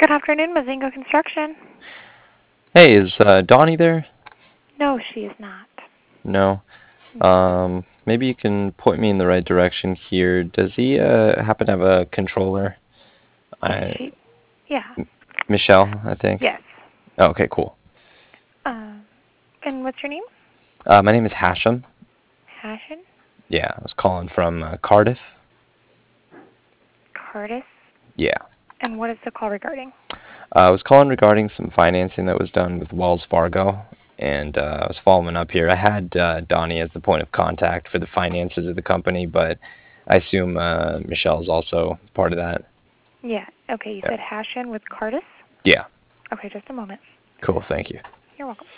Good afternoon, Mazingo Construction. Hey, is Donnie there? No, she is not. No. Maybe you can point me in the right direction here. Does he happen to have a controller? I She, yeah, Michelle, I think. yes. Oh, okay, cool. Um, and what's your name? My name is Hashem. Hashin? Yeah, I was calling from Cardiff. Curtis? Yeah. And what is the call regarding? I was calling regarding some financing that was done with Wells Fargo, and I was following up here. I had Donnie as the point of contact for the finances of the company, but I assume Michelle's also part of that. Yeah, okay, you Yeah. said Hashin with Curtis? Yeah. Okay, just a moment. Cool, thank you. You're welcome.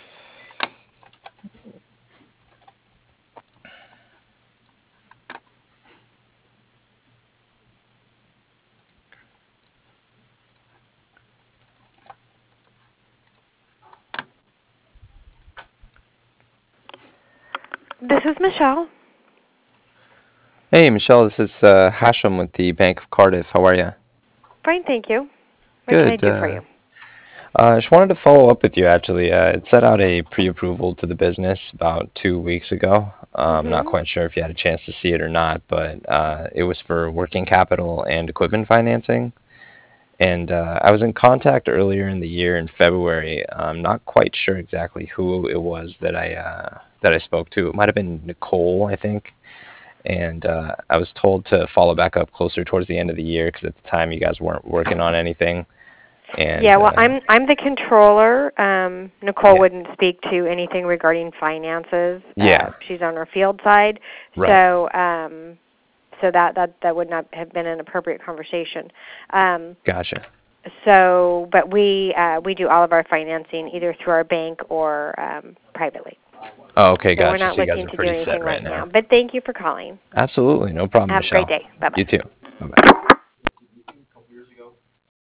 This is Michelle. Hey, Michelle, this is Hashem with the Bank of Cardiff. How are you? Fine, thank you. What can I Good. do for you? I just wanted to follow up with you, actually. It set out a pre-approval to the business about 2 weeks ago. I'm not Mm-hmm. quite sure if you had a chance to see it or not, but it was for working capital and equipment financing. And I was in contact earlier in the year in February. I'm not quite sure exactly who it was that I spoke to. It might have been Nicole, I think. And I was told to follow back up closer towards the end of the year because at the time you guys weren't working on anything. Yeah, And well, I'm the controller. Nicole yeah, wouldn't speak to anything regarding finances. yeah, She's on our field side, right, so that would not have been an appropriate conversation. Um, gotcha. but we do all of our financing either through our bank or privately. Oh, okay, So we're gotcha. not So you guys looking are to do pretty anything set right right now. now. But thank you for calling. Absolutely, no problem, Have a great Michelle. day. Bye You bye. too. Bye bye.